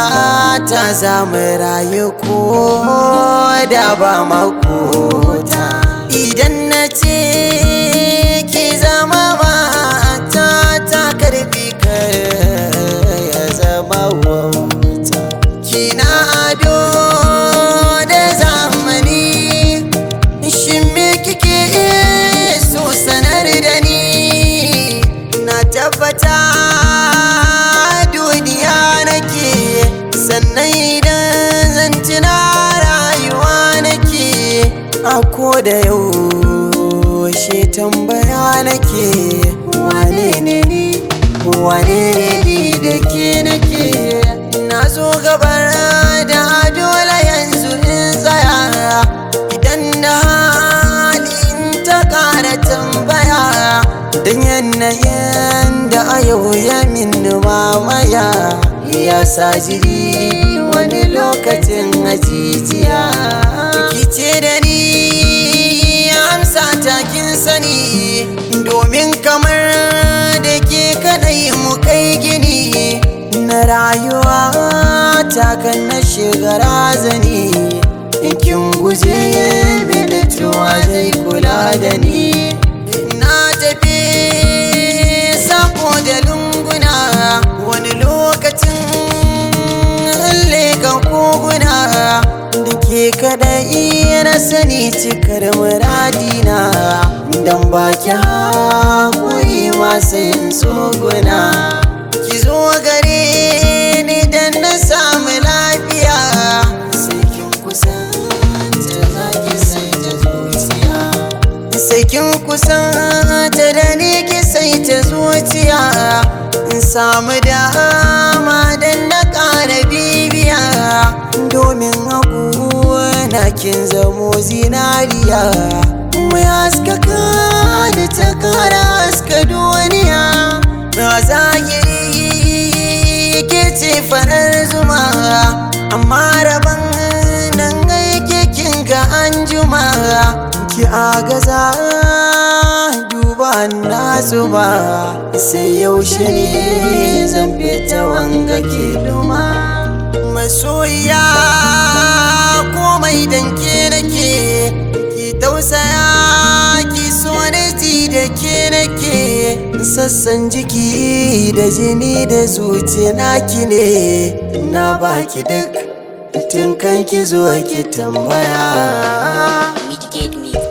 ta zamu rayu ko da ba makota. Idan na ce ki zama mata ta karfi kar ya zama wauta. Kina ado da zamani, shin me kike so sanar da ni? Na tabbata duniya nake, sannan idan zan tuna rayuwa nake. A koda yaushe tambaya nake, wane ne ni, wane ne ni da ke nake? Na zo gabar da dole yanzu in tsaya, idan na hali in ta ƙara tambaya. Dan yanayin da a yau ya min mamaya, ya sa jiri wani lokacin ajijiya. Kice da ni amsa takin sani, domin kamar da ke kadai mu kai gini. Na rayuwa ta kan na shiga razani, in kin guje mini tuwa zai kula da ni. Na tafi sako da lunguna, wani lokacin leka koguna. Da ke kadai na sani cikar muradina, dan baki haƙuri masu yin tsoguna. Ki zo gare ni dan na samu lafiya, sai kin kusanta za ki saita zuciya. Sai kin kusanta da ni ki saita zuciya, in samu dama dan na ƙara bibiya. Domin na kin zamo zinariya, mai haskaka da ta ƙara haska duniya. Na zahiri ke ce farar zuma, amma rabon nan aike kin ga anjuma. Ki agaza duba na zuba, sai yaushe ne zan fita wanga ke duma. Masoyiya komai danke nake, ki tausaya ki so da ji da ke nake. Sassan jiki da jini da zuciya naki ne, na baki duk tun kan ki zo ki tambaya.